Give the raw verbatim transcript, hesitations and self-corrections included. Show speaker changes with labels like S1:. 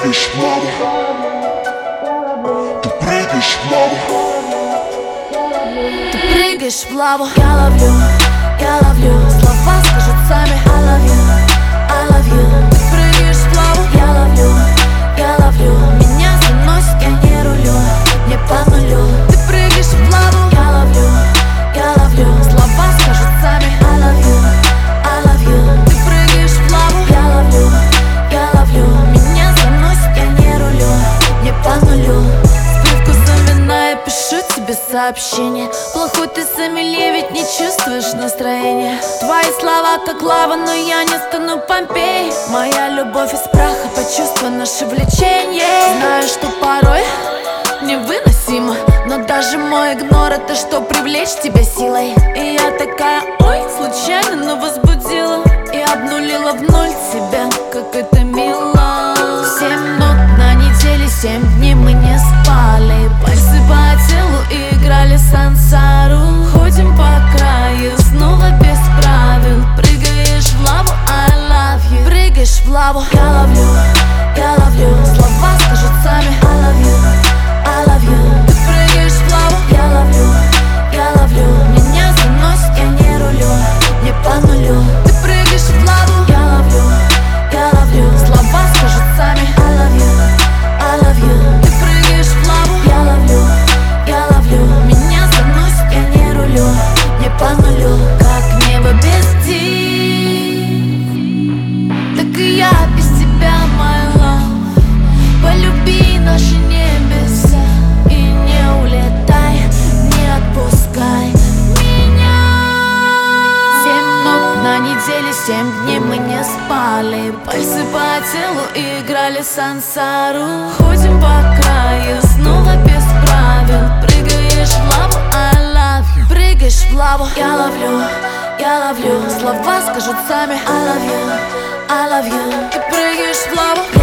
S1: прыгаешь в лаву, ты прыгаешь в лаву,
S2: ты прыгаешь в лаву. Я ловлю, я ловлю, слова скажут сами. I love you, I love you. Ты прыгаешь в лаву. Я ловлю, я ловлю, меня заносит, я не рулю, не по нулю. Ты прыгаешь в лаву. Я ловлю, я ловлю, слова скажут сами. I love you, I love you. Ты прыгаешь в лаву. Я ловлю, я ловлю, меня заносит, я не рулю, не по нулю. С привкусом вина я пишу тебе сообщение. Плохой ты сомелье, ведь не чувствуешь настроения. Твои слова как лава, но я не стану Помпей. Моя любовь из праха, почувствуй наше влечение. Знаю, что порой невыносимо, но даже мой игнор — это что, привлечь тебя силой. И я такая, ой, случайно, но возбудила и обнулила в ноль тебя, как это мило. Семь нот на неделе, семь дней мы не спали. Пальцы по телу и играли сансару. Ходим по краю, снова без правил. Прыгаешь в лаву, I love you. Прыгаешь в лаву. Я ловлю, я ловлю, слова скажут сами. I love you, I love you. Ты прыгаешь в лаву. Я ловлю, я ловлю, меня заносит, я не рулю, не по нулю. Ты прыгаешь в лаву. Я ловлю, я ловлю, слова скажут сами. I love you, I love you. Ты прыгаешь в лаву. Я ловлю, я ловлю, меня заносит, я не рулю, не по нулю. Как небо без див, так и я без тебя, my love. Полюби наши небеса и не улетай, не отпускай меня. Семь нот на неделе, семь дней мы не спали. Пальцы по телу и играли сансару. Ходим по краю, снова без правил. Прыгаешь в лаву, I love you. Прыгаешь в лаву. Я ловлю, я ловлю, слова скажут сами. I love you, I love you. Ты прыгаешь в лаву.